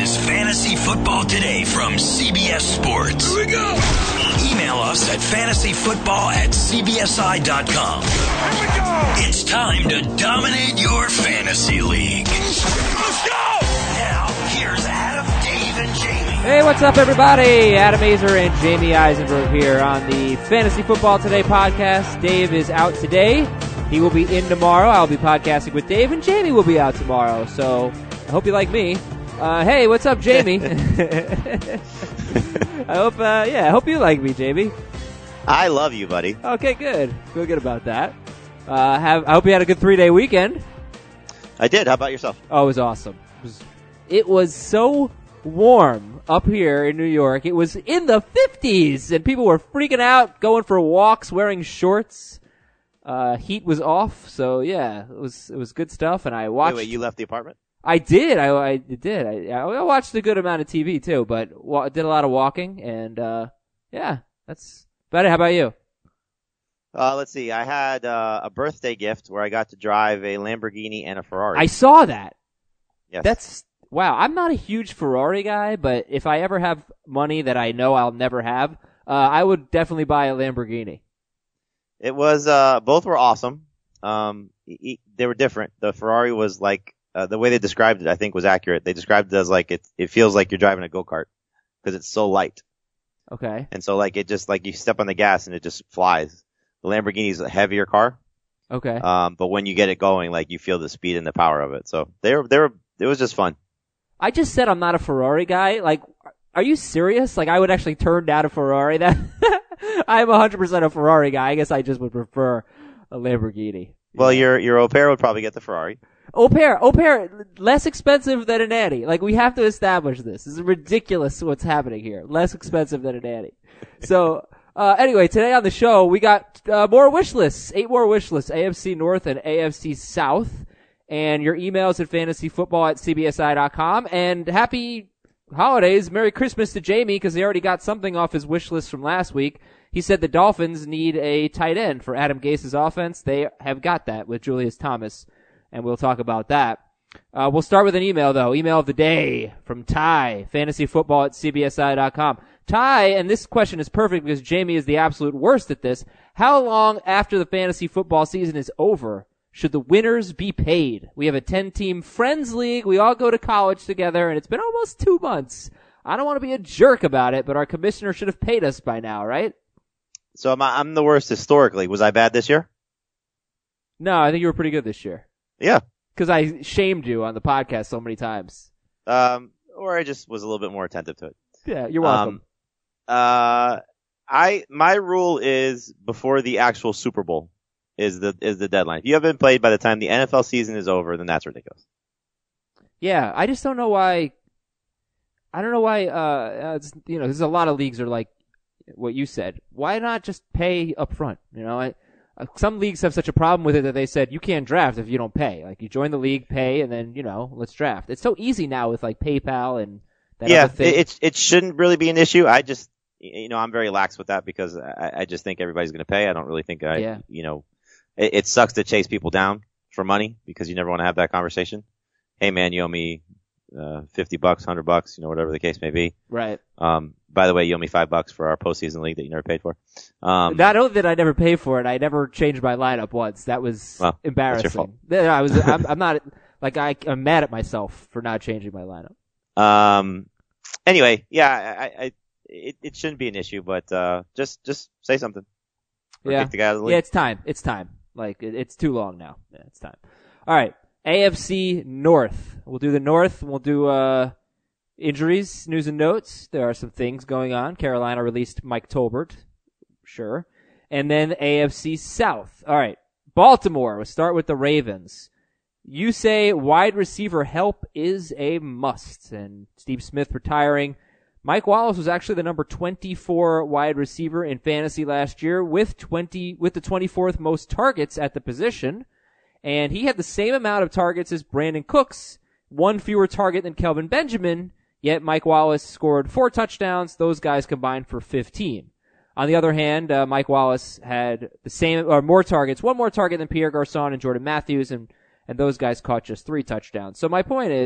is Fantasy Football Today from CBS Sports. Here we go. Email us at fantasyfootball@cbsi.com. Here we go. It's time to dominate your fantasy league. Let's go. Now, here's Adam, Dave, and Jamie. Hey, what's up, everybody? Adam Azer and Jamie Eisenberg here on the Fantasy Football Today podcast. Dave is out today. He will be in tomorrow. I'll be podcasting with Dave, and Jamie will be out tomorrow. So I hope you like me. Hey, what's up, Jamie? I hope you like me, Jamie. I love you, buddy. Okay, good. Feel good about that. I hope you had a good 3-day weekend. I did. How about yourself? Oh, it was awesome. It was so warm up here in New York. It was in the 50s, and people were freaking out, going for walks, wearing shorts. Heat was off, so yeah, it was good stuff. And I watched. Wait, you left the apartment? I did. I did. I watched a good amount of TV too, but did a lot of walking, and yeah, that's about it. How about you? Let's see. I had a birthday gift where I got to drive a Lamborghini and a Ferrari. I saw that. Yes. Wow. I'm not a huge Ferrari guy, but if I ever have money that I know I'll never have, I would definitely buy a Lamborghini. It was both were awesome. They were different. The Ferrari was like the way they described it, I think, was accurate. They described it as like it feels like you're driving a go-kart because it's so light. Okay. And so like it just like you step on the gas and it just flies. The Lamborghini's a heavier car. Okay. But when you get it going, like you feel the speed and the power of it. So it was just fun. I just said I'm not a Ferrari guy. Like, are you serious? Like, I would actually turn down a Ferrari. That I'm 100% a Ferrari guy. I guess I just would prefer a Lamborghini. Well, your au pair would probably get the Ferrari. Au pair, less expensive than a nanny. Like, we have to establish this. This is ridiculous what's happening here. Less expensive than a nanny. So, anyway, today on the show, we got more wish lists. 8 more wish lists. AFC North and AFC South. And your emails at fantasyfootball@cbsi.com. And happy holidays. Merry Christmas to Jamie, because he already got something off his wish list from last week. He said the Dolphins need a tight end for Adam Gase's offense. They have got that with Julius Thomas, and we'll talk about that. We'll start with an email, though. Email of the day from Ty, fantasyfootball@cbsi.com. Ty, and this question is perfect because Jamie is the absolute worst at this. How long after the fantasy football season is over should the winners be paid? We have a 10-team friends league. We all go to college together, and it's been almost 2 months. I don't want to be a jerk about it, but our commissioner should have paid us by now, right? So I'm the worst historically. Was I bad this year? No, I think you were pretty good this year. Yeah. Because I shamed you on the podcast so many times. Or I just was a little bit more attentive to it. Yeah, you're welcome. My rule is before the actual Super Bowl is the deadline. If you haven't played by the time the NFL season is over, then that's ridiculous. Yeah, I just don't know why. I don't know why. There's a lot of leagues are like what you said. Why not just pay up front? Some leagues have such a problem with it that they said you can't draft if you don't pay. Like, you join the league, pay, and then let's draft. It's so easy now with like PayPal and that other thing. It shouldn't really be an issue. I just I'm very lax with that because I just think everybody's going to pay. I don't really think it sucks to chase people down for money because you never want to have that conversation. Hey man, you owe me $50, $100, whatever the case may be. Right. By the way, you owe me $5 for our postseason league that you never paid for. Not only did I never pay for it, I never changed my lineup once. That was embarrassing. That's your fault. I'm not like I'm mad at myself for not changing my lineup. Anyway, yeah, it shouldn't be an issue, but just say something. Or kick the guy out of the league. Yeah, it's time. It's time. Like, it's too long now. Yeah, it's time. All right. AFC North. We'll do the North. We'll do injuries, news and notes. There are some things going on. Carolina released Mike Tolbert. Sure. And then AFC South. All right. Baltimore. We'll start with the Ravens. You say wide receiver help is a must. And Steve Smith retiring. Mike Wallace was actually the number 24 wide receiver in fantasy last year with the 24th most targets at the position. And he had the same amount of targets as Brandon Cooks, one fewer target than Kelvin Benjamin, yet Mike Wallace scored 4 touchdowns. Those guys combined for 15. On the other hand, Mike Wallace had the same or more targets, one more target than Pierre Garçon and Jordan Matthews, and those guys caught just 3 touchdowns. So my point is,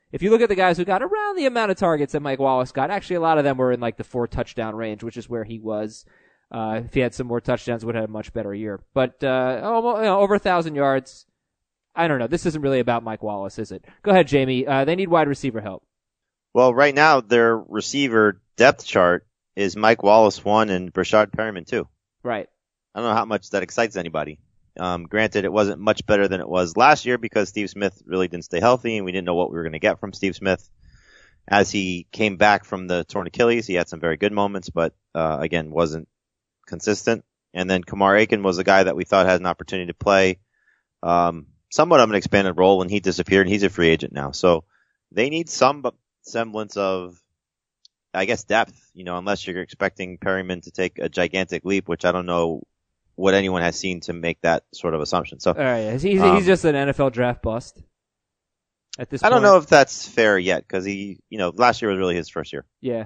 if you look at the guys who got around the amount of targets that Mike Wallace got, actually a lot of them were in like the 4 touchdown range, which is where he was. If he had some more touchdowns, would have had a much better year. But over 1,000 yards. I don't know. This isn't really about Mike Wallace, is it? Go ahead, Jamie. They need wide receiver help. Well, right now their receiver depth chart is Mike Wallace 1 and Brashad Perriman 2. Right. I don't know how much that excites anybody. Granted, it wasn't much better than it was last year because Steve Smith really didn't stay healthy and we didn't know what we were going to get from Steve Smith. As he came back from the torn Achilles, he had some very good moments, but again, wasn't consistent. And then Kamar Aiken was a guy that we thought had an opportunity to play somewhat of an expanded role, and he disappeared, and he's a free agent now. So they need some semblance of, I guess, depth, unless you're expecting Perryman to take a gigantic leap, which I don't know what anyone has seen to make that sort of assumption. So, he's just an NFL draft bust at this point. I don't know if that's fair yet, because last year was really his first year. Yeah.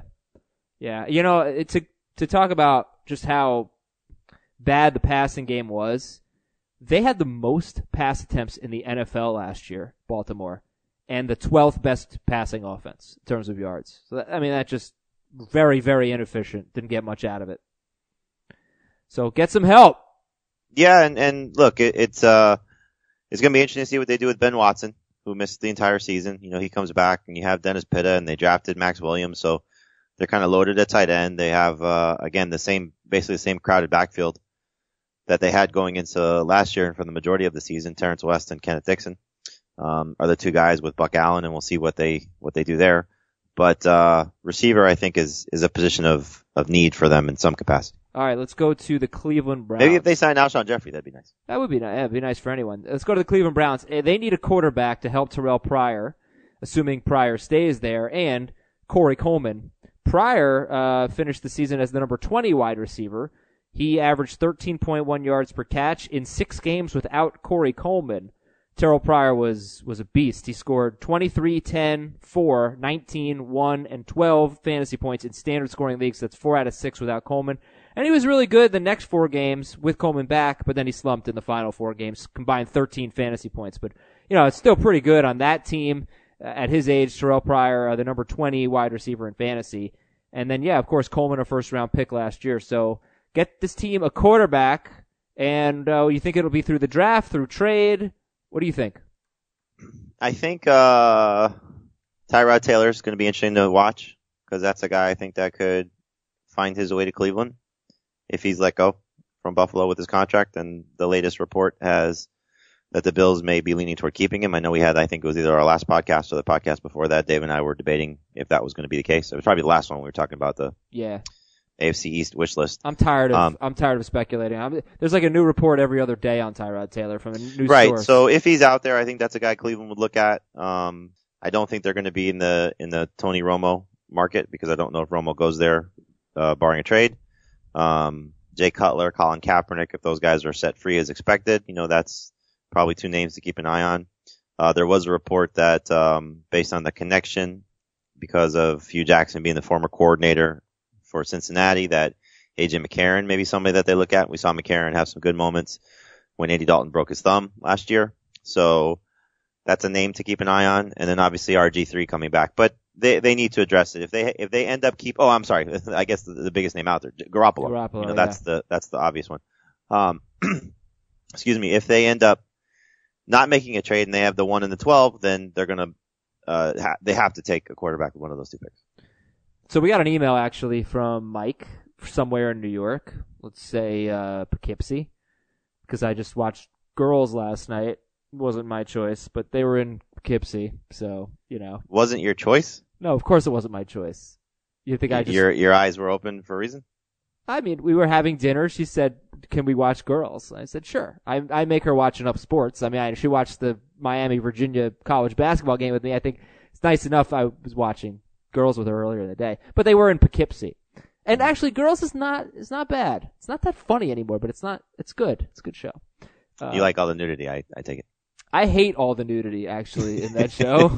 To talk about just how bad the passing game was, they had the most pass attempts in the NFL last year, Baltimore, and the 12th best passing offense in terms of yards. So that's just very, very inefficient. Didn't get much out of it. So get some help. Yeah, and look, it's going to be interesting to see what they do with Ben Watson, who missed the entire season. He comes back, and you have Dennis Pitta, and they drafted Max Williams, so they're kind of loaded at tight end. They have again basically the same crowded backfield that they had going into last year and for the majority of the season. Terrence West and Kenneth Dixon are the two guys with Buck Allen, and we'll see what they do there. But receiver, I think, is a position of need for them in some capacity. All right, let's go to the Cleveland Browns. Maybe if they sign Alshon Jeffrey, that'd be nice. That would be nice. Yeah, it'd be nice for anyone. Let's go to the Cleveland Browns. They need a quarterback to help Terrell Pryor, assuming Pryor stays there, and Corey Coleman. Pryor finished the season as the number 20 wide receiver. He averaged 13.1 yards per catch in 6 games without Corey Coleman. Terrell Pryor was a beast. He scored 23, 10, 4, 19, 1, and 12 fantasy points in standard scoring leagues. That's 4 out of 6 without Coleman. And he was really good the next 4 games with Coleman back, but then he slumped in the final 4 games, combined 13 fantasy points. But, it's still pretty good on that team. At his age, Terrell Pryor, the number 20 wide receiver in fantasy. And then, of course, Coleman, a first-round pick last year. So get this team a quarterback, and you think it'll be through the draft, through trade? What do you think? I think Tyrod Taylor is going to be interesting to watch, because that's a guy I think that could find his way to Cleveland if he's let go from Buffalo with his contract. And the latest report has that the Bills may be leaning toward keeping him. I know I think it was either our last podcast or the podcast before that, Dave and I were debating if that was going to be the case. It was probably the last one we were talking about the AFC East wish list. I'm tired of speculating. There's like a new report every other day on Tyrod Taylor from a news right. source. So if he's out there, I think that's a guy Cleveland would look at. I don't think they're going to be in the Tony Romo market, because I don't know if Romo goes there, barring a trade. Jay Cutler, Colin Kaepernick, if those guys are set free as expected, that's probably 2 names to keep an eye on. There was a report that, based on the connection, because of Hugh Jackson being the former coordinator for Cincinnati, that AJ McCarron may be somebody that they look at. We saw McCarron have some good moments when Andy Dalton broke his thumb last year. So that's a name to keep an eye on. And then obviously RG3 coming back, but they need to address it. If they end up I'm sorry. I guess the biggest name out there, Garoppolo. That's the obvious one. Excuse me. If they end up not making a trade and they have the 1 and the 12, then they're going to, they have to take a quarterback with one of those 2 picks. So we got an email actually from Mike somewhere in New York. Let's say, Poughkeepsie, because I just watched Girls last night. It wasn't my choice, but they were in Poughkeepsie. So, Wasn't your choice? No, of course it wasn't my choice. You think your eyes were open for a reason? I mean, we were having dinner. She said, "Can we watch Girls?" I said, "Sure." I make her watch enough sports. I mean, she watched the Miami-Virginia college basketball game with me. I think it's nice enough I was watching Girls with her earlier in the day. But they were in Poughkeepsie. And actually, Girls is not bad. It's not that funny anymore, but it's good. It's a good show. You like all the nudity, I take it. I hate all the nudity, actually, in that show.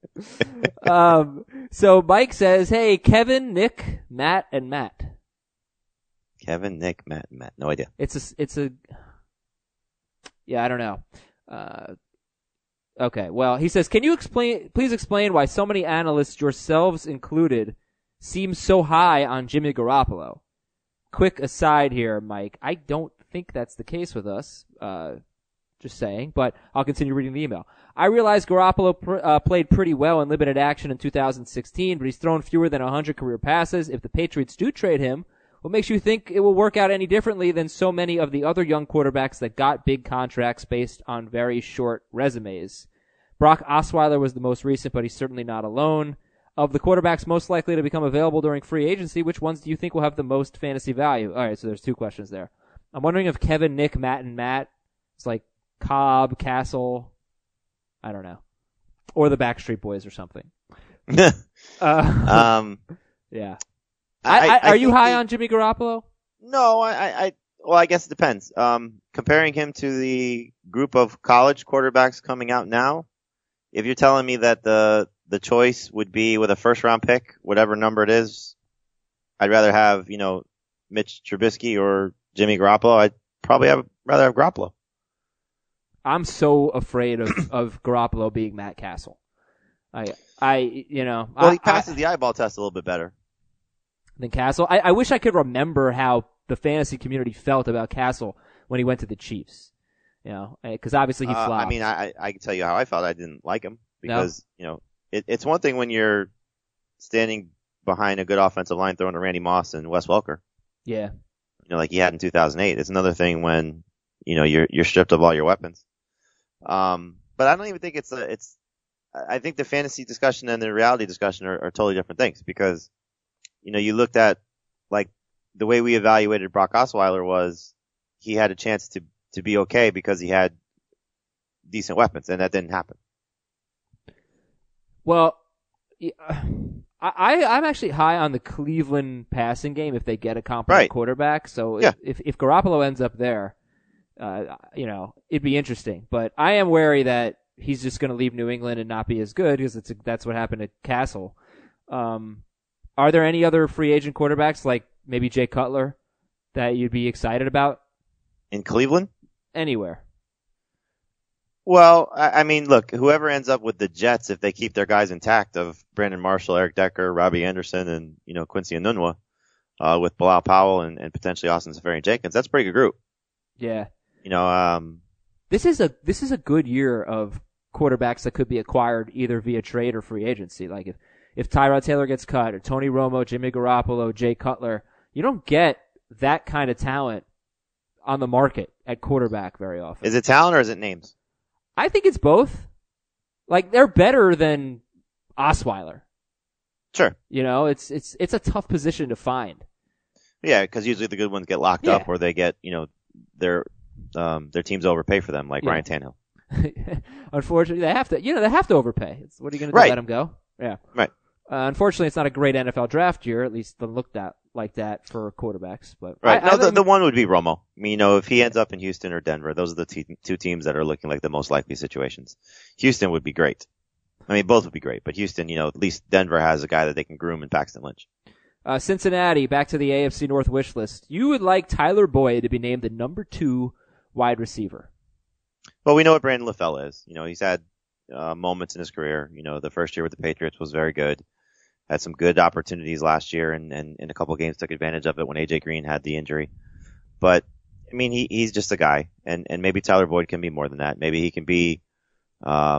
So Mike says, "Hey, Kevin, Nick, Matt, and Matt." Kevin, Nick, Matt, and Matt. No idea. It's a, yeah, I don't know. Okay, well, he says, can you please explain why so many analysts, yourselves included, seem so high on Jimmy Garoppolo? Quick aside here, Mike. I don't think that's the case with us. Just saying, but I'll continue reading the email. I realize Garoppolo played pretty well in limited action in 2016, but he's thrown fewer than 100 career passes. If the Patriots do trade him, what makes you think it will work out any differently than so many of the other young quarterbacks that got big contracts based on very short resumes? Brock Osweiler was the most recent, but he's certainly not alone. Of the quarterbacks most likely to become available during free agency, which ones do you think will have the most fantasy value? All right, so there's 2 questions there. I'm wondering if Kevin, Nick, Matt, and Matt, it's like Cobb, Castle, I don't know, or the Backstreet Boys or something. Yeah. Are you high on Jimmy Garoppolo? No, well, I guess it depends. Comparing him to the group of college quarterbacks coming out now, if you're telling me that the choice would be with a first round pick, whatever number it is, I'd rather have, Mitch Trubisky or Jimmy Garoppolo. I'd probably rather have Garoppolo. I'm so afraid of Garoppolo being Matt Castle. Well, he passes the eyeball test a little bit better than Castle. I wish I could remember how the fantasy community felt about Castle when he went to the Chiefs. Because obviously he flopped. I mean, I can tell you how I felt. I didn't like him because, it's one thing when you're standing behind a good offensive line throwing to Randy Moss and Wes Welker. Yeah. Like he had in 2008. It's another thing when, you're stripped of all your weapons. But I don't even think I think the fantasy discussion and the reality discussion are totally different things because, you looked at like the way we evaluated Brock Osweiler was he had a chance to be okay because he had decent weapons and that didn't happen. Well, I'm actually high on the Cleveland passing game if they get a competent quarterback. So if Garoppolo ends up there, it'd be interesting. But I am wary that he's just going to leave New England and not be as good because that's what happened at Castle. Are there any other free agent quarterbacks like maybe Jay Cutler that you'd be excited about? In Cleveland? Anywhere. Well, I mean, look, whoever ends up with the Jets, if they keep their guys intact of Brandon Marshall, Eric Decker, Robbie Anderson, and, Quincy Enunwa, with Bilal Powell and potentially Austin Seferian-Jenkins, that's a pretty good group. Yeah. This is a good year of quarterbacks that could be acquired either via trade or free agency. Like if Tyrod Taylor gets cut or Tony Romo, Jimmy Garoppolo, Jay Cutler, you don't get that kind of talent on the market at quarterback very often. Is it talent or is it names? I think it's both. Like they're better than Osweiler. Sure. It's a tough position to find. Yeah, because usually the good ones get locked up or they get, their teams overpay for them, like Ryan Tannehill. Unfortunately, they have to overpay. What are you going to do? Let them go? Yeah. Right. Unfortunately, it's not a great NFL draft year, at least looked at like that for quarterbacks. But right. The one would be Romo. I mean, if he ends up in Houston or Denver, those are the two teams that are looking like the most likely situations. Houston would be great. I mean, both would be great, but Houston, at least Denver has a guy that they can groom in Paxton Lynch. Cincinnati, back to the AFC North wish list. You would like Tyler Boyd to be named the number 2 wide receiver. Well, we know what Brandon LaFell is. He's had moments in his career. The first year with the Patriots was very good. Had some good opportunities last year and in a couple of games took advantage of it when AJ Green had the injury. But, I mean, he's just a guy. And maybe Tyler Boyd can be more than that. Maybe he can be, I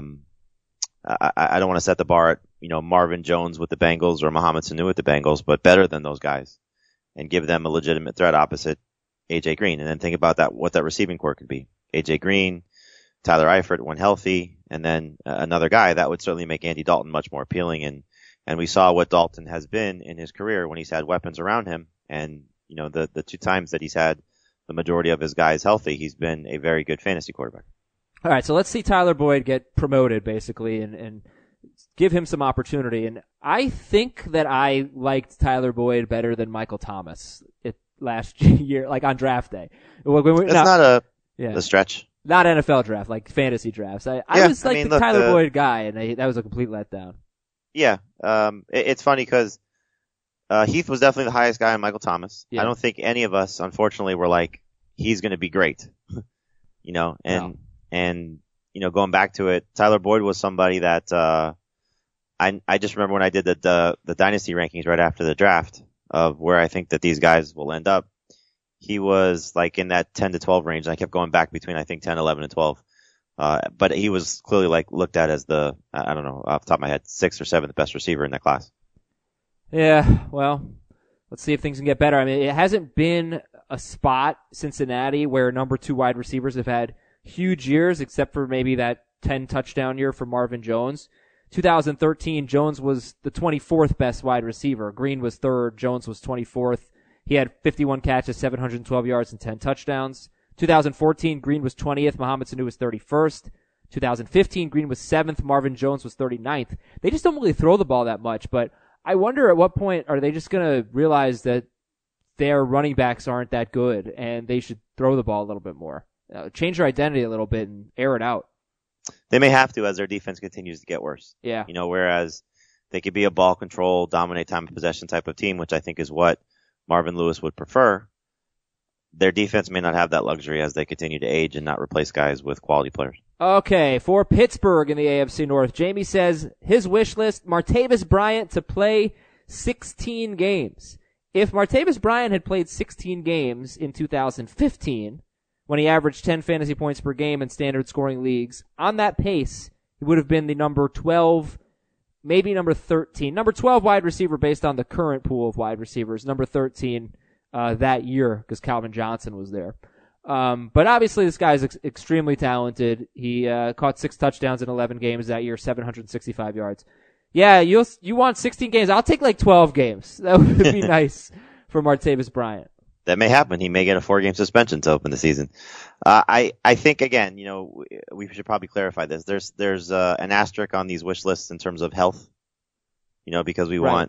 don't want to set the bar at, Marvin Jones with the Bengals or Mohamed Sanu with the Bengals, but better than those guys and give them a legitimate threat opposite AJ Green. And then think about what that receiving core could be. AJ Green, Tyler Eifert when healthy, and then another guy that would certainly make Andy Dalton much more appealing. And we saw what Dalton has been in his career when he's had weapons around him. And, the 2 times that he's had the majority of his guys healthy, he's been a very good fantasy quarterback. All right. So let's see Tyler Boyd get promoted basically and give him some opportunity. And I think that I liked Tyler Boyd better than Michael Thomas last year, like on draft day. It's not a stretch. Not NFL draft, like fantasy drafts. I was like the Tyler Boyd guy, and that was a complete letdown. Yeah, it's funny because Heath was definitely the highest guy on Michael Thomas. Yeah. I don't think any of us, unfortunately, were like, he's going to be great. And going back to it, Tyler Boyd was somebody that, I just remember when I did the dynasty rankings right after the draft of where I think that these guys will end up. He was like in that 10 to 12 range. I kept going back between, I think, 10, 11, and 12. But he was clearly like looked at as the, I don't know, off the top of my head, 6th or 7th best receiver in that class. Yeah, well, let's see if things can get better. I mean, it hasn't been a spot, Cincinnati, where number 2 wide receivers have had huge years, except for maybe that 10 touchdown year for Marvin Jones. 2013, Jones was the 24th best wide receiver. Green was 3rd. Jones was 24th. He had 51 catches, 712 yards, and 10 touchdowns. 2014, Green was 20th. Mohamed Sanu was 31st. 2015, Green was 7th. Marvin Jones was 39th. They just don't really throw the ball that much, but I wonder at what point are they just going to realize that their running backs aren't that good and they should throw the ball a little bit more. Change their identity a little bit and air it out. They may have to as their defense continues to get worse. Yeah. Whereas they could be a ball control, dominate time of possession type of team, which I think is what Marvin Lewis would prefer. Their defense may not have that luxury as they continue to age and not replace guys with quality players. Okay, for Pittsburgh in the AFC North, Jamie says his wish list, Martavis Bryant to play 16 games. If Martavis Bryant had played 16 games in 2015, when he averaged 10 fantasy points per game in standard scoring leagues, on that pace, he would have been the number 12, maybe number 13. Number 12 wide receiver based on the current pool of wide receivers. Number 13 that year because Calvin Johnson was there. But obviously this guy is extremely talented. He caught 6 touchdowns in 11 games that year, 765 yards. Yeah, you want 16 games. I'll take like 12 games. That would be nice for Martavis Bryant. That may happen. He may get a 4-game suspension to open the season. I think again, we should probably clarify this. There's an asterisk on these wish lists in terms of health, because we want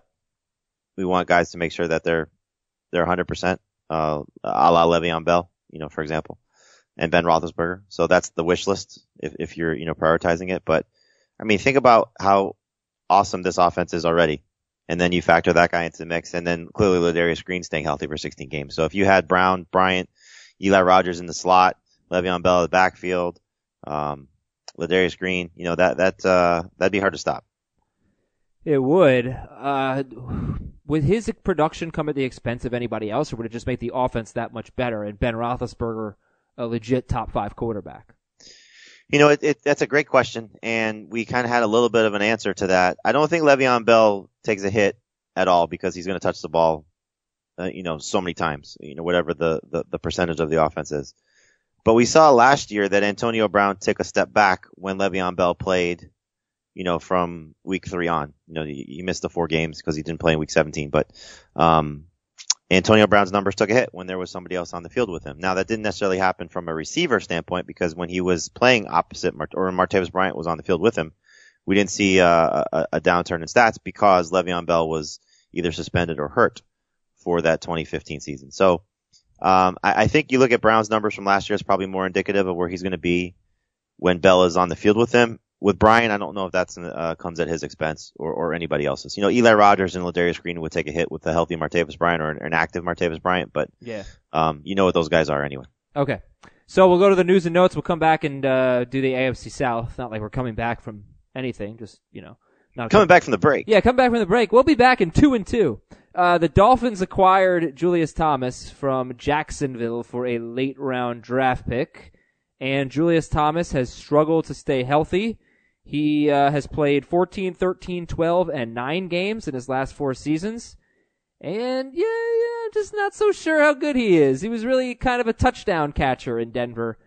guys to make sure that they're 100%, a la Le'Veon Bell, for example, and Ben Roethlisberger. So that's the wish list if you're, prioritizing it. But I mean, think about how awesome this offense is already. And then you factor that guy into the mix, and then clearly Ladarius Green staying healthy for 16 games. So if you had Brown, Bryant, Eli Rogers in the slot, Le'Veon Bell in the backfield, Ladarius Green, that'd be hard to stop. It would. Would his production come at the expense of anybody else, or would it just make the offense that much better and Ben Roethlisberger a legit top 5 quarterback? That's a great question, and we kind of had a little bit of an answer to that. I don't think Le'Veon Bell takes a hit at all because he's going to touch the ball, so many times, whatever the percentage of the offense is. But we saw last year that Antonio Brown took a step back when Le'Veon Bell played, from week 3 on. He missed the 4 games because he didn't play in week 17, but, Antonio Brown's numbers took a hit when there was somebody else on the field with him. Now, that didn't necessarily happen from a receiver standpoint because when he was playing opposite, or Martavis Bryant was on the field with him, we didn't see a downturn in stats because Le'Veon Bell was either suspended or hurt for that 2015 season. So, I think you look at Brown's numbers from last year, it's probably more indicative of where he's going to be when Bell is on the field with him. With Bryant, I don't know if that's comes at his expense or anybody else's. Eli Rogers and Ladarius Green would take a hit with a healthy Martavis Bryant or an active Martavis Bryant, but yeah, what those guys are anyway. Okay, so we'll go to the news and notes. We'll come back and do the AFC South. Not like we're coming back from anything, just not coming back from the break. Yeah, come back from the break. We'll be back in 2-2. The Dolphins acquired Julius Thomas from Jacksonville for a late round draft pick, and Julius Thomas has struggled to stay healthy. He has played 14, 13, 12, and 9 games in his last 4 seasons. And just not so sure how good he is. He was really kind of a touchdown catcher in Denver.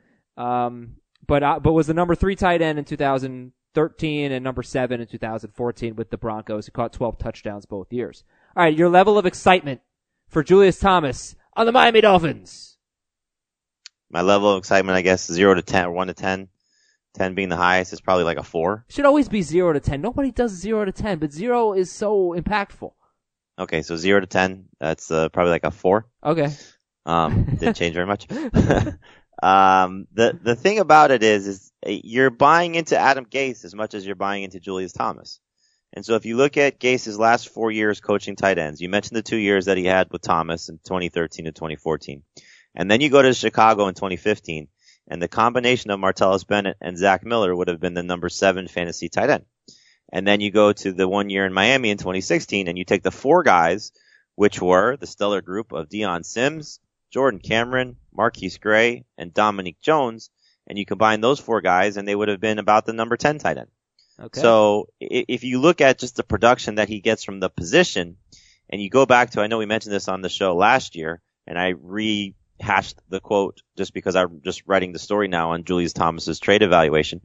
But was the number 3 tight end in 2013 and number 7 in 2014 with the Broncos. He caught 12 touchdowns both years. All right, your level of excitement for Julius Thomas on the Miami Dolphins. My level of excitement, I guess, 0 to 10 or 1 to 10. 10 being the highest is probably like a 4. Should always be 0 to 10. Nobody does 0 to 10, but 0 is so impactful. Okay, so 0 to 10, that's probably like a 4. Okay. Didn't change very much. The thing about it is you're buying into Adam Gase as much as you're buying into Julius Thomas. And so if you look at Gase's last 4 years coaching tight ends, you mentioned the 2 years that he had with Thomas in 2013 and 2014. And then you go to Chicago in 2015. And the combination of Martellus Bennett and Zach Miller would have been the number 7 fantasy tight end. And then you go to the 1 year in Miami in 2016 and you take the 4 guys, which were the stellar group of Deion Sims, Jordan Cameron, Marquise Gray, and Dominique Jones, and you combine those 4 guys and they would have been about the number 10 tight end. Okay. So if you look at just the production that he gets from the position, and you go back to, I know we mentioned this on the show last year, and I rehashed the quote just because I'm just writing the story now on Julius Thomas's trade evaluation.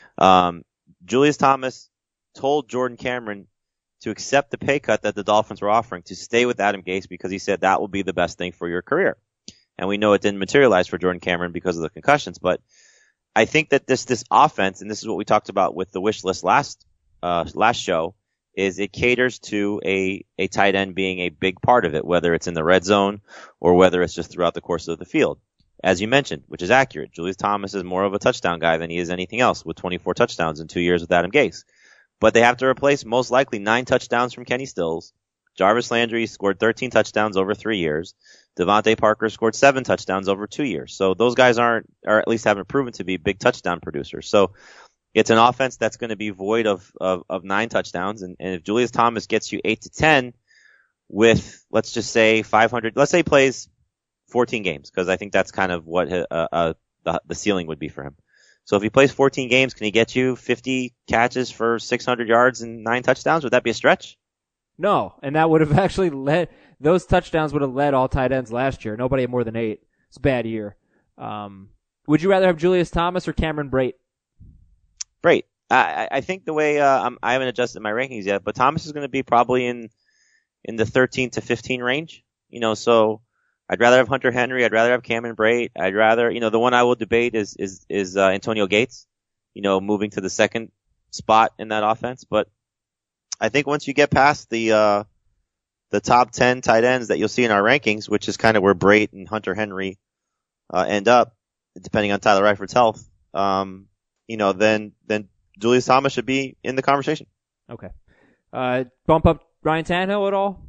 Julius Thomas told Jordan Cameron to accept the pay cut that the Dolphins were offering to stay with Adam Gase because he said that will be the best thing for your career. And we know it didn't materialize for Jordan Cameron because of the concussions, but I think that this offense, and this is what we talked about with the wish list last show, is it caters to a tight end being a big part of it, whether it's in the red zone or whether it's just throughout the course of the field. As you mentioned, which is accurate, Julius Thomas is more of a touchdown guy than he is anything else, with 24 touchdowns in 2 years with Adam Gase. But they have to replace most likely 9 touchdowns from Kenny Stills. Jarvis Landry scored 13 touchdowns over 3 years. Devontae Parker scored 7 touchdowns over 2 years. So those guys or at least haven't proven to be big touchdown producers. So it's an offense that's going to be void of 9 touchdowns. And if Julius Thomas gets you 8 to 10 with, let's just say 500, let's say he plays 14 games, because I think that's kind of what the ceiling would be for him. So if he plays 14 games, can he get you 50 catches for 600 yards and 9 touchdowns? Would that be a stretch? No, and that would have actually those touchdowns would have led all tight ends last year. Nobody had more than 8. It's a bad year. Would you rather have Julius Thomas or Cameron Brate? Brate. I think the way, I haven't adjusted my rankings yet, but Thomas is going to be probably in the 13 to 15 range. So I'd rather have Hunter Henry. I'd rather have Cameron Brate. I'd rather, the one I will debate is Antonio Gates, moving to the second spot in that offense. But I think once you get past the top 10 tight ends that you'll see in our rankings, which is kind of where Brate and Hunter Henry, end up, depending on Tyler Eifert's health, then Julius Thomas should be in the conversation. Okay. Bump up Ryan Tannehill at all?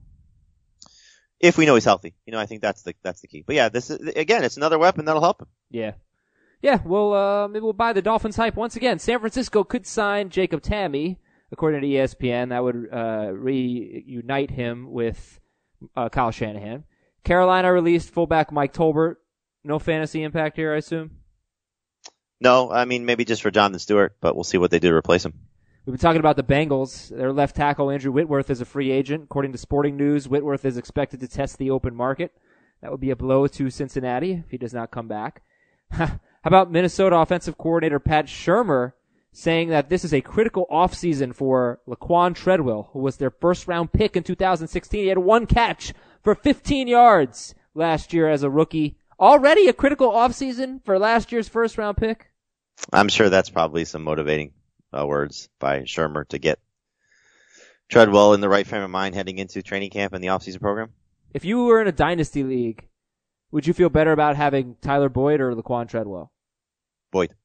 If we know he's healthy. I think that's the key. But yeah, this is, again, it's another weapon that'll help him. Yeah. Yeah, maybe we'll buy the Dolphins hype once again. San Francisco could sign Jacob Tamme, according to ESPN. That would reunite him with Kyle Shanahan. Carolina released fullback Mike Tolbert. No fantasy impact here, I assume? No, I mean, maybe just for Jonathan Stewart, but we'll see what they do to replace him. We've been talking about the Bengals. Their left tackle, Andrew Whitworth, is a free agent. According to Sporting News, Whitworth is expected to test the open market. That would be a blow to Cincinnati if he does not come back. How about Minnesota offensive coordinator Pat Shurmur saying that this is a critical offseason for Laquan Treadwell, who was their first-round pick in 2016. He had 1 catch for 15 yards last year as a rookie. Already a critical offseason for last year's first-round pick? I'm sure that's probably some motivating words by Shurmur to get Treadwell in the right frame of mind heading into training camp and the offseason program. If you were in a dynasty league, would you feel better about having Tyler Boyd or Laquan Treadwell? Boyd.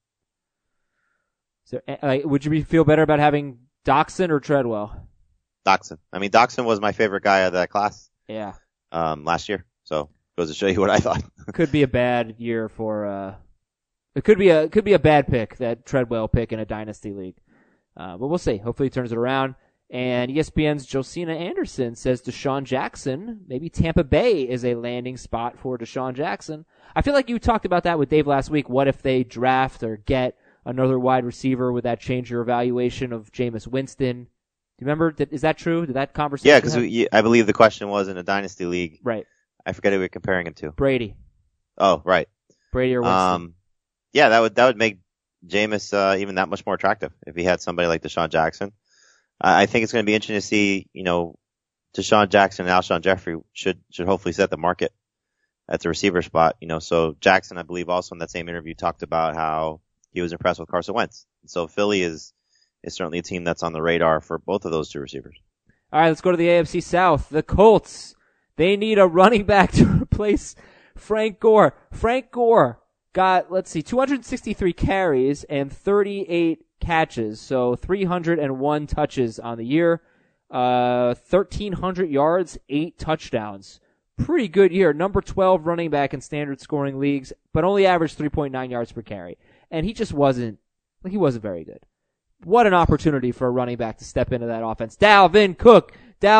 So, would you feel better about having Doxson or Treadwell? Doxson. I mean, Doxson was my favorite guy of that class. Yeah. Last year. So goes to show you what I thought. Could be a bad year for. It could be a bad pick, that Treadwell pick in a dynasty league. But we'll see. Hopefully he turns it around. And ESPN's Josina Anderson says Deshaun Jackson, maybe Tampa Bay is a landing spot for Deshaun Jackson. I feel like you talked about that with Dave last week. What if they draft or get another wide receiver? Would that change your evaluation of Jameis Winston? Do you remember? Is that true? Did that conversation Yeah, because I believe the question was in a dynasty league. Right. I forget who we were comparing him to. Brady. Oh, right. Brady or Winston. Yeah, that would make Jameis even that much more attractive if he had somebody like Deshaun Jackson. I think it's going to be interesting to see, Deshaun Jackson and Alshon Jeffrey should hopefully set the market at the receiver spot. So Jackson, I believe, also in that same interview talked about how he was impressed with Carson Wentz. So Philly is certainly a team that's on the radar for both of those two receivers. All right, let's go to the AFC South. The Colts, they need a running back to replace Frank Gore. Frank Gore got, 263 carries and 38 catches, so 301 touches on the year, 1,300 yards, 8 touchdowns. pretty good year. Number 12 running back in standard scoring leagues, but only averaged 3.9 yards per carry. And he just wasn't very good. What an opportunity for a running back to step into that offense. Dalvin Cook!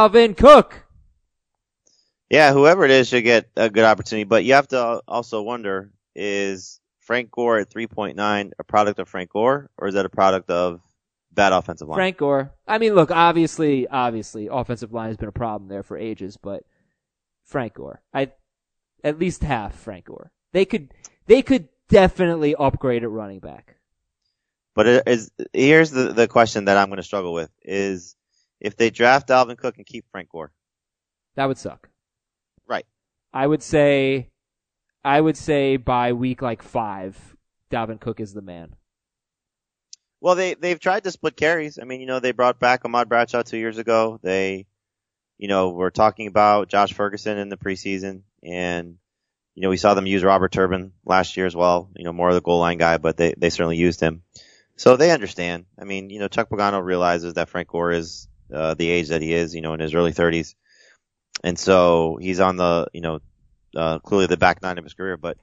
Yeah, whoever it is should get a good opportunity, but you have to also wonder, is Frank Gore at 3.9 a product of Frank Gore, or is that a product of bad offensive line? Frank Gore. I mean, look, obviously, offensive line has been a problem there for ages, but Frank Gore. At least half Frank Gore. They could definitely upgrade at running back. But here's the question that I'm going to struggle with is if they draft Dalvin Cook and keep Frank Gore. That would suck. Right. I would say by week 5, Dalvin Cook is the man. Well, they've tried to split carries. I mean, they brought back Ahmad Bradshaw 2 years ago. They, were talking about Josh Ferguson in the preseason, and we saw them use Robert Turbin last year as well. More of the goal line guy, but they certainly used him. So they understand. I mean, Chuck Pagano realizes that Frank Gore is the age that he is, in his early 30s. And so he's on the, clearly the back nine of his career. But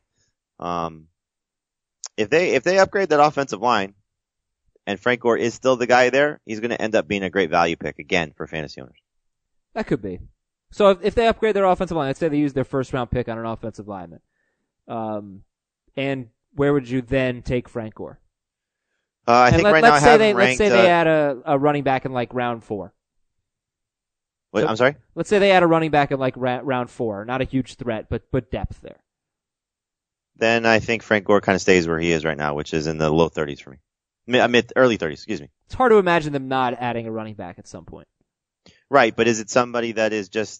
if they upgrade that offensive line and Frank Gore is still the guy there, he's going to end up being a great value pick again for fantasy owners. That could be. So if they upgrade their offensive line, let's say they use their first round pick on an offensive lineman, and where would you then take Frank Gore? I think right now I have him ranked. Let's say they add a running back in round 4. Wait, I'm sorry? Let's say they add a running back in round 4. Not a huge threat, but depth there. Then I think Frank Gore kind of stays where he is right now, which is in the low 30s for me. Early 30s, excuse me. It's hard to imagine them not adding a running back at some point. Right, but is it somebody that is is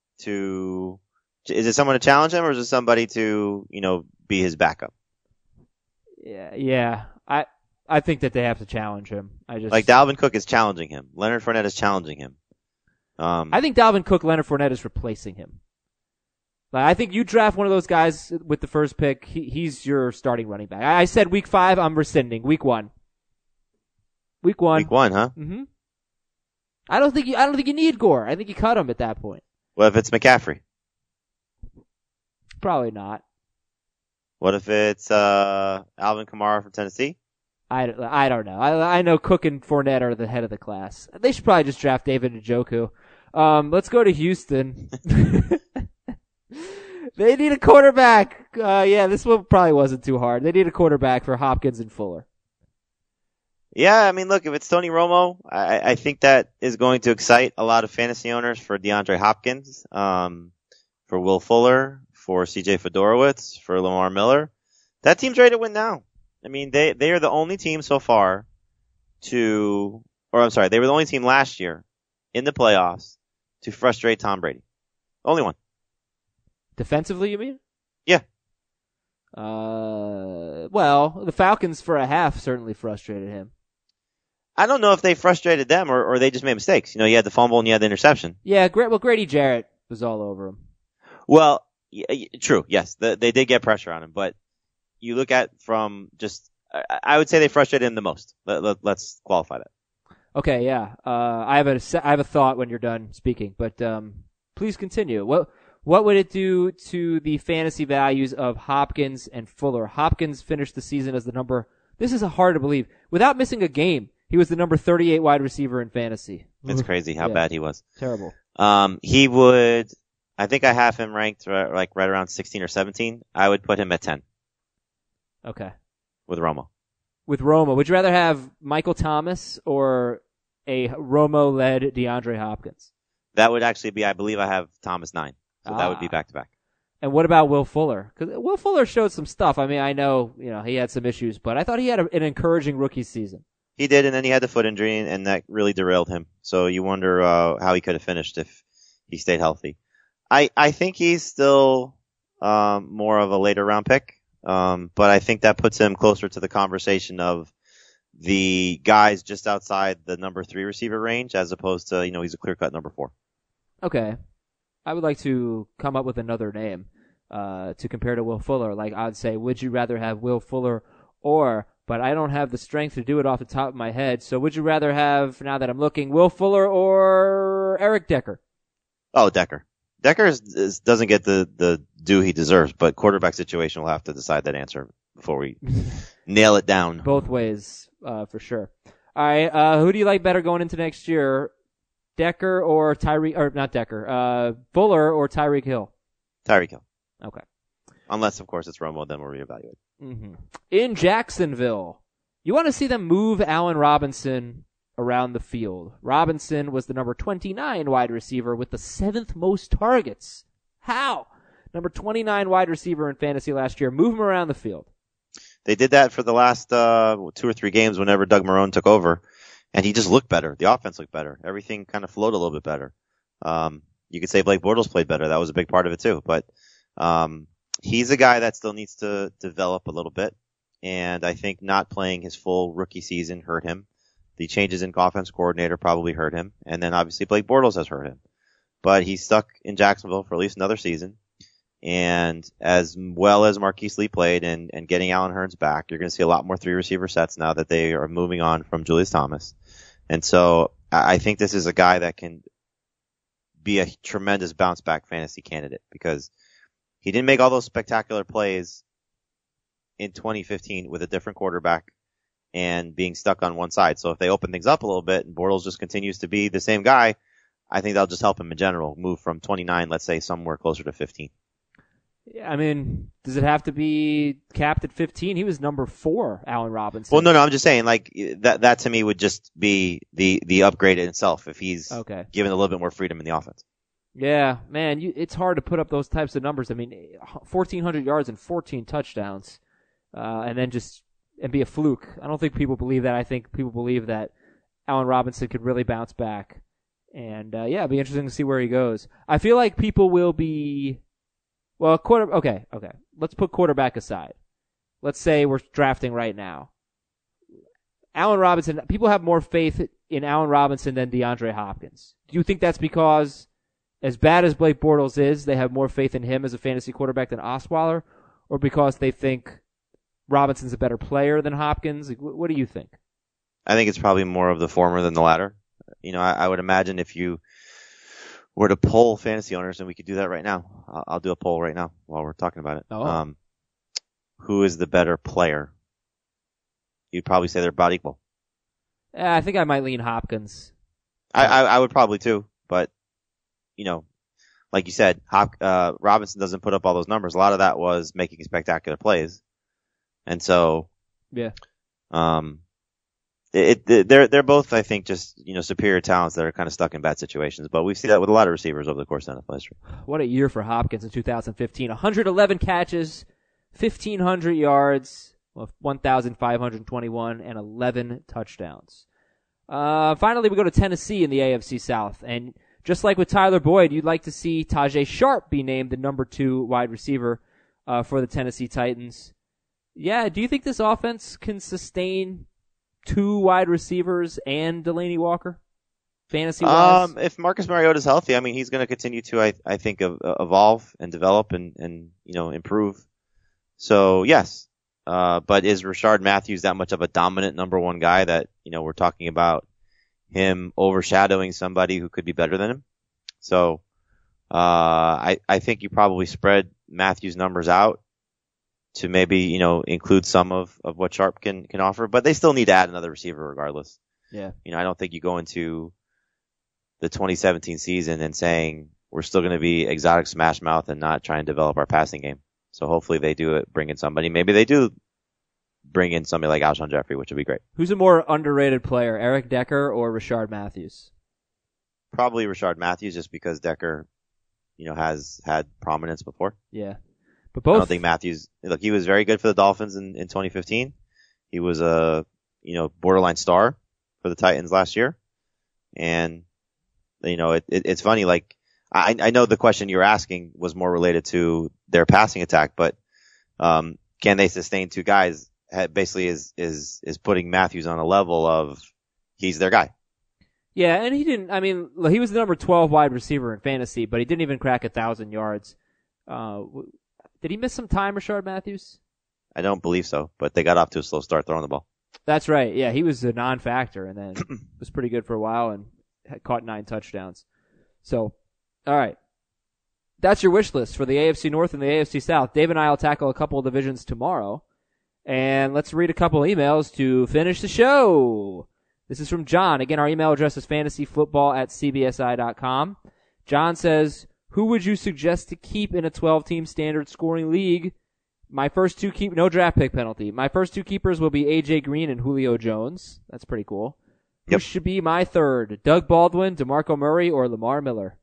it someone to challenge him, or is it somebody to, be his backup? Yeah. I think that they have to challenge him. Dalvin Cook is challenging him. Leonard Fournette is challenging him. I think Dalvin Cook, Leonard Fournette is replacing him. I think you draft one of those guys with the first pick. He's your starting running back. I said week 5. I'm rescinding. Week 1. Week 1. Week 1, huh? Mm-hmm. I don't think you need Gore. I think you cut him at that point. What if it's McCaffrey? Probably not. What if it's Alvin Kamara from Tennessee? I don't know. I know Cook and Fournette are the head of the class. They should probably just draft David Njoku. Let's go to Houston. They need a quarterback. This one probably wasn't too hard. They need a quarterback for Hopkins and Fuller. Yeah, I mean, look, if it's Tony Romo, I think that is going to excite a lot of fantasy owners for DeAndre Hopkins, for Will Fuller, for CJ Fedorowicz, for Lamar Miller. That team's ready to win now. I mean, they are the only team so far they were the only team last year in the playoffs to frustrate Tom Brady. Only one. Defensively, you mean? Yeah. Well, the Falcons for a half certainly frustrated him. I don't know if they frustrated them or they just made mistakes. You had the fumble and you had the interception. Yeah, Grady Jarrett was all over him. Well, true, yes. They did get pressure on him, but you look at from just, I would say they frustrated him the most. Let's qualify that. Okay, yeah. I have a thought when you're done speaking, but please continue. What would it do to the fantasy values of Hopkins and Fuller? Hopkins finished the season as this is hard to believe. Without missing a game, he was the number 38 wide receiver in fantasy. It's crazy how bad he was. Terrible. He would, I think I have him ranked right around 16 or 17. I would put him at 10. Okay. With Romo. Would you rather have Michael Thomas or a Romo-led DeAndre Hopkins? That would actually be, I believe I have Thomas 9. So that would be back-to-back. And what about Will Fuller? Because Will Fuller showed some stuff. I mean, I know, he had some issues, but I thought he had an encouraging rookie season. He did, and then he had the foot injury, and that really derailed him. So you wonder how he could have finished if he stayed healthy. I think he's still more of a later round pick, but I think that puts him closer to the conversation of the guys just outside the number 3 receiver range, as opposed to, he's a clear-cut number 4. Okay. I would like to come up with another name to compare to Will Fuller. Like, I'd say, would you rather have Will Fuller but I don't have the strength to do it off the top of my head, so would you rather have, now that I'm looking, Will Fuller or Eric Decker? Oh, Decker. Decker doesn't get the due he deserves, but quarterback situation will have to decide that answer before we nail it down. Both ways, for sure. All right, who do you like better going into next year? Decker or Tyreek, or not Decker, Fuller or Tyreek Hill? Tyreek Hill. Okay. Unless, of course, it's Romo, then we'll reevaluate. Mm-hmm. In Jacksonville, you want to see them move Allen Robinson around the field. Robinson was the number 29 wide receiver with the 7th most targets. How? Number 29 wide receiver in fantasy last year. Move him around the field. They did that for the last 2 or 3 games whenever Doug Marrone took over, and he just looked better. The offense looked better. Everything kind of flowed a little bit better. You could say Blake Bortles played better. That was a big part of it too. But he's a guy that still needs to develop a little bit, and I think not playing his full rookie season hurt him. The changes in offense coordinator probably hurt him, and then obviously Blake Bortles has hurt him. But he's stuck in Jacksonville for at least another season. And as well as Marquise Lee played and getting Allen Hurns back, you're going to see a lot more 3 receiver sets now that they are moving on from Julius Thomas. And so I think this is a guy that can be a tremendous bounce back fantasy candidate because he didn't make all those spectacular plays in 2015 with a different quarterback and being stuck on one side. So if they open things up a little bit and Bortles just continues to be the same guy, I think that'll just help him in general move from 29, let's say, somewhere closer to 15. Yeah, I mean, does it have to be capped at 15? He was number 4, Allen Robinson. Well, no, I'm just saying, like, that to me would just be the upgrade in itself if he's given a little bit more freedom in the offense. Yeah, man, it's hard to put up those types of numbers. I mean, 1,400 yards and 14 touchdowns, and then and be a fluke. I don't think people believe that. I think people believe that Allen Robinson could really bounce back. And, it'd be interesting to see where he goes. I feel like people will be, okay. Let's put quarterback aside. Let's say we're drafting right now. Allen Robinson, people have more faith in Allen Robinson than DeAndre Hopkins. Do you think that's because, as bad as Blake Bortles is, they have more faith in him as a fantasy quarterback than Osweiler? Or because they think Robinson's a better player than Hopkins? What do you think? I think it's probably more of the former than the latter. You know, I would imagine if you were to poll fantasy owners, and we could do that right now. I'll do a poll right now while we're talking about it. Oh. Who is the better player? You'd probably say they're about equal. I think I might lean Hopkins. I would probably too, but you know, like you said, Robinson doesn't put up all those numbers. A lot of that was making spectacular plays. And so, yeah. They're both, I think, just, you know, superior talents that are kind of stuck in bad situations. But we've seen that with a lot of receivers over the course of NFL history. What a year for Hopkins in 2015. 111 catches, 1,500 yards, 1,521, and 11 touchdowns. Finally, we go to Tennessee in the AFC South. And just like with Tyler Boyd, you'd like to see Tajay Sharp be named the number 2 wide receiver for the Tennessee Titans. Yeah, do you think this offense can sustain 2 wide receivers and Delanie Walker, fantasy-wise? If Marcus Mariota's healthy, I mean, he's going to continue to, I think, evolve and develop and, you know, improve. So, yes. But is Rashard Matthews that much of a dominant number 1 guy that, you know, we're talking about him overshadowing somebody who could be better than him? So, I think you probably spread Matthews' numbers out to maybe, you know, include some of what Sharp can offer, but they still need to add another receiver regardless. Yeah. You know, I don't think you go into the 2017 season and saying we're still going to be exotic smash mouth and not try and develop our passing game. So hopefully they do it, bring in somebody. Maybe they do bring in somebody like Alshon Jeffrey, which would be great. Who's a more underrated player, Eric Decker or Rashard Matthews? Probably Rashard Matthews, just because Decker, you know, has had prominence before. Yeah. But both. I don't think Matthews, look, he was very good for the Dolphins in 2015. He was a, you know, borderline star for the Titans last year. And, you know, it's funny, like, I know the question you were asking was more related to their passing attack, but, can they sustain 2 guys? Basically is putting Matthews on a level of he's their guy. Yeah, and he was the number 12 wide receiver in fantasy, but he didn't even crack 1,000 yards. Did he miss some time, Rashard Matthews? I don't believe so, but they got off to a slow start throwing the ball. That's right. Yeah, he was a non-factor and then was pretty good for a while and had caught 9 touchdowns. So, all right. that's your wish list for the AFC North and the AFC South. Dave and I will tackle a couple of divisions tomorrow. And let's read a couple of emails to finish the show. This is from John. Again, our email address is fantasyfootball@cbsi.com. John says, who would you suggest to keep in a 12-team standard scoring league? My first two no draft pick penalty. My first two keepers will be A.J. Green and Julio Jones. That's pretty cool. Yep. Who should be my third? Doug Baldwin, DeMarco Murray, or Lamar Miller?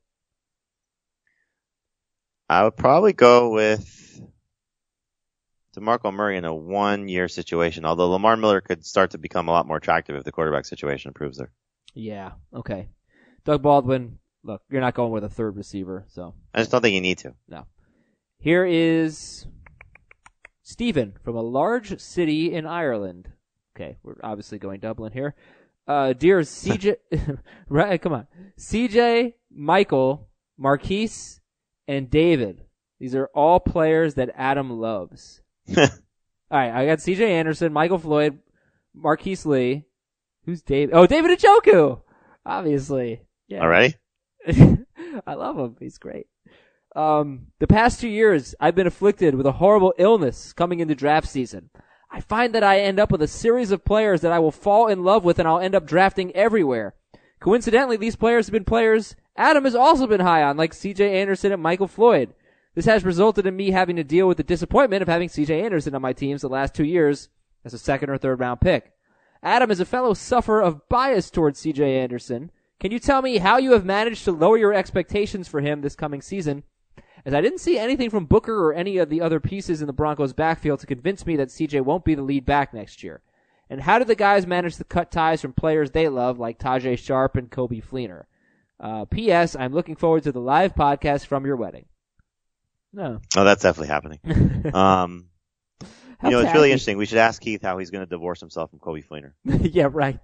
I would probably go with DeMarco Murray in a 1-year situation, although Lamar Miller could start to become a lot more attractive if the quarterback situation improves there. Yeah, okay. Doug Baldwin, look, you're not going with a third receiver, so. I just don't think you need to. No. Here is Stephen from a large city in Ireland. Okay, we're obviously going Dublin here. Dear CJ, right, come on. CJ, Michael, Marquise, and David. These are all players that Adam loves. All right, I got CJ Anderson, Michael Floyd, Marquise Lee. Who's David? Oh, David Njoku! Obviously. Yeah. All right. I love him. He's great. The past 2 years, I've been afflicted with a horrible illness coming into draft season. I find that I end up with a series of players that I will fall in love with and I'll end up drafting everywhere. Coincidentally, these players have been players Adam has also been high on, like CJ Anderson and Michael Floyd. This has resulted in me having to deal with the disappointment of having CJ Anderson on my teams the last 2 years as a second or third round pick. Adam is a fellow sufferer of bias towards CJ Anderson. Can you tell me how you have managed to lower your expectations for him this coming season? As I didn't see anything from Booker or any of the other pieces in the Broncos backfield to convince me that CJ won't be the lead back next year. And how did the guys manage to cut ties from players they love like Tajay Sharp and Kobe Fleener? P.S. I'm looking forward to the live podcast from your wedding. No. Oh, that's definitely happening. It's really interesting. We should ask Keith how he's going to divorce himself from Kobe Fleener. Yeah, right.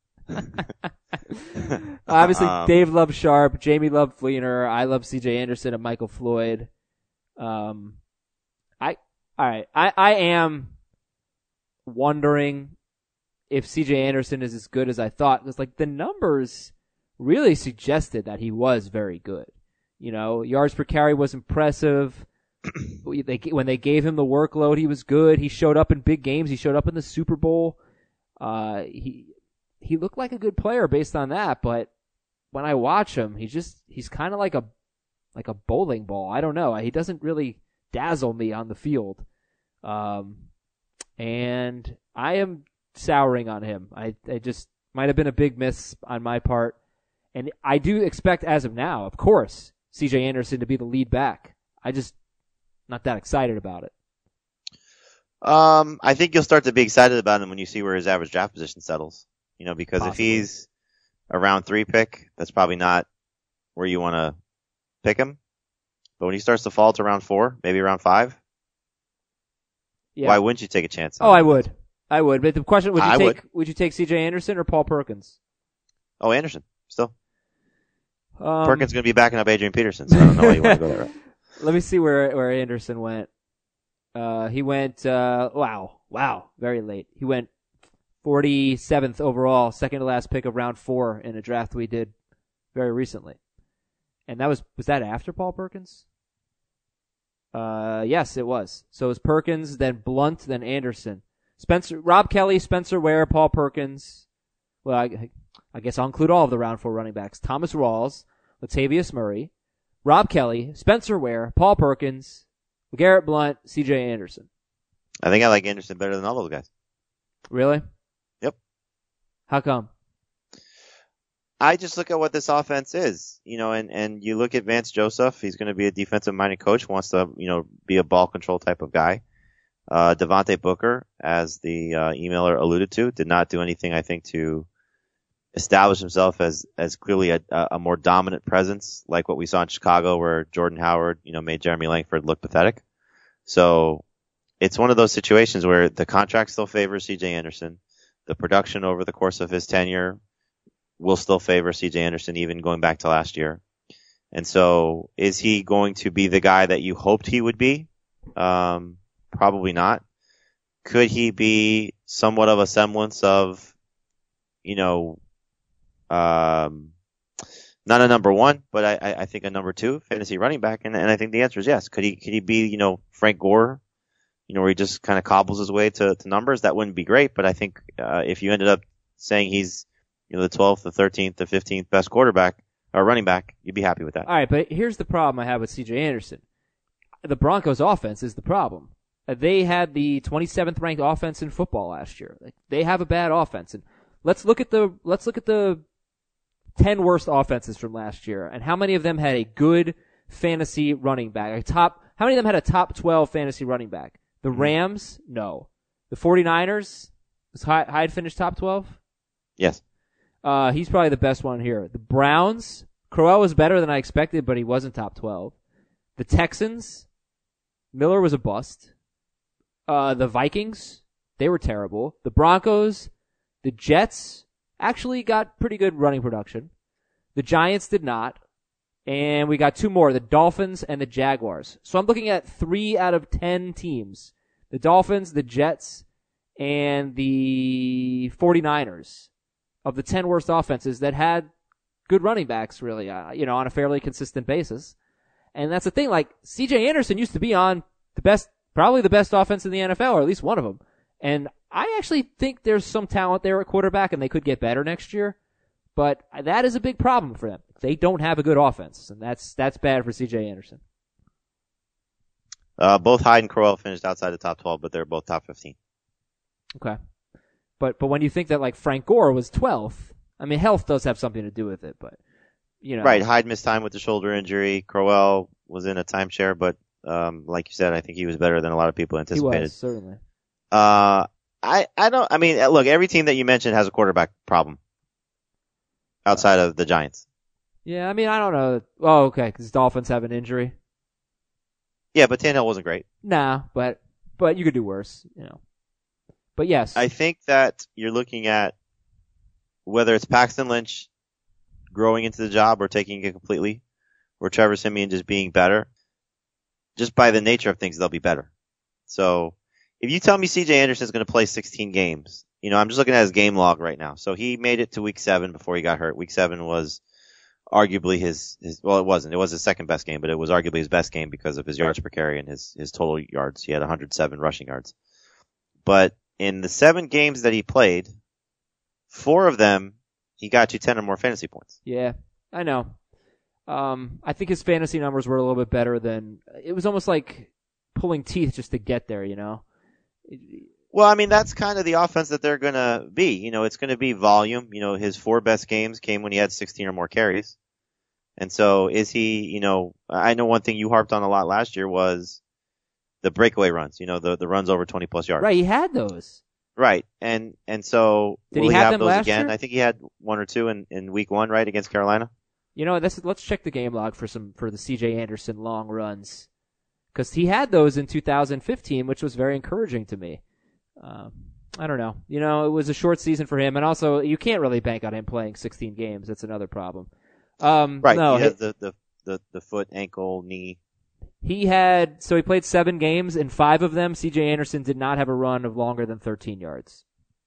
Obviously, Dave loves Sharp. Jamie loved Fleener. I love C.J. Anderson and Michael Floyd. I am wondering if C.J. Anderson is as good as I thought. Because, the numbers really suggested that he was very good. Yards per carry was impressive. When they gave him the workload, he was good. He showed up in big games. He showed up in the Super Bowl. He looked like a good player based on that, but when I watch him, he's kind of like a bowling ball. I don't know. He doesn't really dazzle me on the field. And I am souring on him. I just might have been a big miss on my part. And I do expect as of now, of course, CJ Anderson to be the lead back. I just not that excited about it. I think you'll start to be excited about him when you see where his average draft position settles. Because Possibly. If he's a round 3 pick, that's probably not where you want to pick him. But when he starts to fall to round 4, maybe round 5, why wouldn't you take a chance on him? I would. But the question, would you take CJ Anderson or Paul Perkins? Oh, Anderson, still. Perkins is going to be backing up Adrian Peterson, so I don't know why you want to go there. Right? Let me see where Anderson went. He went, very late. He went 47th overall, second to last pick of round 4 in a draft we did very recently. And that was that after Paul Perkins? Yes, it was. So it was Perkins, then Blunt, then Anderson. Rob Kelly, Spencer Ware, Paul Perkins. Well, I guess I'll include all of the round 4 running backs. Thomas Rawls, Latavius Murray, Rob Kelly, Spencer Ware, Paul Perkins, Garrett Blunt, CJ Anderson. I think I like Anderson better than all those guys. Really? Yep. How come? I just look at what this offense is, and you look at Vance Joseph. He's going to be a defensive-minded coach, wants to, be a ball control type of guy. Devontae Booker, as the emailer alluded to, did not do anything, I think, to establish himself as clearly a more dominant presence, like what we saw in Chicago, where Jordan Howard, made Jeremy Langford look pathetic. So it's one of those situations where the contract still favors C.J. Anderson. The production over the course of his tenure will still favor C.J. Anderson, even going back to last year. And so is he going to be the guy that you hoped he would be? Probably not. Could he be somewhat of a semblance of, not Not a number one, but I think a number two fantasy running back, and I think the answer is yes. Could he be, Frank Gore, where he just kind of cobbles his way to numbers? That wouldn't be great, but I think if you ended up saying he's the 12th, the 13th, the 15th best quarterback or running back, you'd be happy with that. All right, but here's the problem I have with C.J. Anderson. The Broncos' offense is the problem. They had the 27th ranked offense in football last year. They have a bad offense, and let's look at the 10 worst offenses from last year, and how many of them had a good fantasy running back? How many of them had a top 12 fantasy running back? The Rams, no. The 49ers, was Hyde finished top 12? Yes. He's probably the best one here. The Browns, Crowell was better than I expected, but he wasn't top 12. The Texans, Miller was a bust. The Vikings, they were terrible. The Broncos, the Jets actually got pretty good running production. The Giants did not. And we got two more, the Dolphins and the Jaguars. So I'm looking at 3 out of 10 teams. The Dolphins, the Jets, and the 49ers of the 10 worst offenses that had good running backs, really, on a fairly consistent basis. And that's the thing, like, C.J. Anderson used to be on probably the best offense in the NFL, or at least one of them. And I actually think there's some talent there at quarterback, and they could get better next year. But that is a big problem for them. They don't have a good offense, and that's bad for C.J. Anderson. Both Hyde and Crowell finished outside the top 12, but they're both top 15. Okay. But when you think that, like, Frank Gore was 12th, I mean, health does have something to do with it, but, Right, Hyde missed time with the shoulder injury. Crowell was in a timeshare, but, like you said, I think he was better than a lot of people anticipated. He was, certainly. Look, every team that you mentioned has a quarterback problem outside of the Giants. Yeah, I mean, I don't know. Oh, okay, because Dolphins have an injury. Yeah, but Tannehill wasn't great. Nah, but you could do worse, But yes. I think that you're looking at whether it's Paxton Lynch growing into the job or taking it completely, or Trevor Siemian just being better. Just by the nature of things, they'll be better. So if you tell me C.J. Anderson's going to play 16 games, I'm just looking at his game log right now. So he made it to week 7 before he got hurt. Week 7 was arguably it wasn't. It was his second best game, but it was arguably his best game because of his yards per carry and his total yards. He had 107 rushing yards. But in the 7 games that he played, 4 of them, he got you 10 or more fantasy points. Yeah, I know. I think his fantasy numbers were a little bit better than, it was almost like pulling teeth just to get there, Well, I mean, that's kind of the offense that they're going to be. It's going to be volume. His 4 best games came when he had 16 or more carries. And so is he, I know one thing you harped on a lot last year was the breakaway runs, the runs over 20 plus yards. Right, he had those. Right. And so did he have them those last again? year? I think he had 1 or 2 in week 1, right, against Carolina. Let's check the game log for the C.J. Anderson long runs. Because he had those in 2015, which was very encouraging to me. I don't know. It was a short season for him, and also you can't really bank on him playing 16 games. That's another problem. Right. No, he has the foot, ankle, knee. He played 7 games. In 5 of them, C.J. Anderson did not have a run of longer than 13 yards.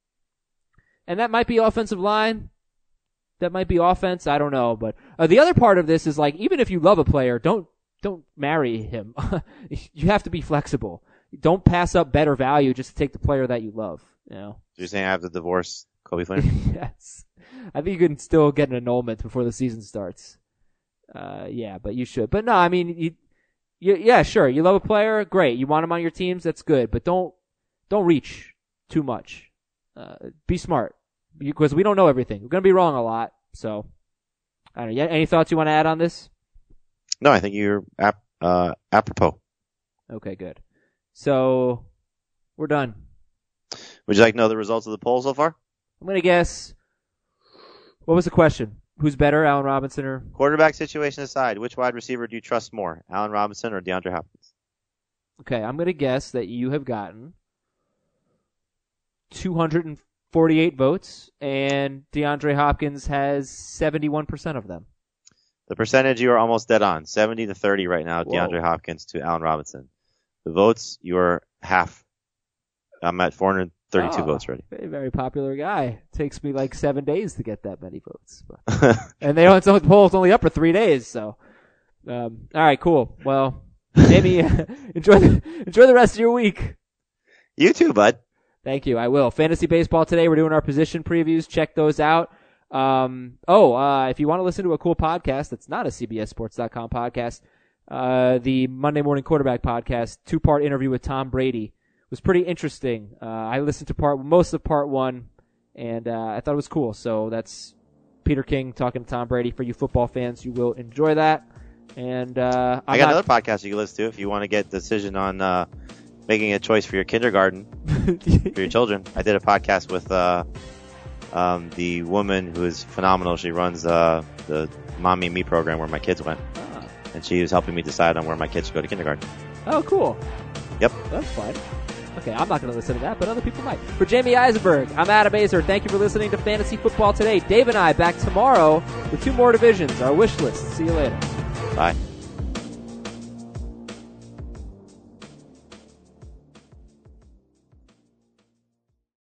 And that might be offensive line. That might be offense. I don't know. But the other part of this is, like, even if you love a player, don't marry him. You have to be flexible. Don't pass up better value just to take the player that you love. You're saying I have to divorce Kobe Fleener? Yes. I think you can still get an annulment before the season starts. Yeah, but you should. But no, I mean, yeah, sure. You love a player, great. You want him on your teams, that's good. But don't reach too much. Be smart. Because we don't know everything. We're going to be wrong a lot. So, I don't know. Any thoughts you want to add on this? No, I think you're apropos. Okay, good. So, we're done. Would you like to know the results of the poll so far? I'm going to guess. What was the question? Who's better, Allen Robinson or? Quarterback situation aside, which wide receiver do you trust more, Allen Robinson or DeAndre Hopkins? Okay, I'm going to guess that you have gotten 248 votes, and DeAndre Hopkins has 71% of them. The percentage, you are almost dead on. 70-30 right now, Whoa. DeAndre Hopkins to Allen Robinson. The votes, you are half. I'm at 32 votes already. Very, very popular guy. Takes me like 7 days to get that many votes. But, and the poll's only up for 3 days, so. All right, cool. Well, Jamie, enjoy the rest of your week. You too, bud. Thank you. I will. Fantasy baseball today. We're doing our position previews. Check those out. If you want to listen to a cool podcast that's not a CBSSports.com podcast, the Monday Morning Quarterback podcast, 2-part interview with Tom Brady was pretty interesting. I listened to most of part 1, and I thought it was cool. So that's Peter King talking to Tom Brady. For you football fans, you will enjoy that. And I got another podcast you can listen to if you want to get a decision on making a choice for your kindergarten for your children. I did a podcast with the woman who is phenomenal. She runs the Mommy and Me program where my kids went. And she was helping me decide on where my kids should go to kindergarten. Oh, cool. Yep. That's fun. Okay, I'm not going to listen to that, but other people might. For Jamie Eisenberg, I'm Adam Azer. Thank you for listening to Fantasy Football Today. Dave and I back tomorrow with 2 more divisions, our wish list. See you later. Bye.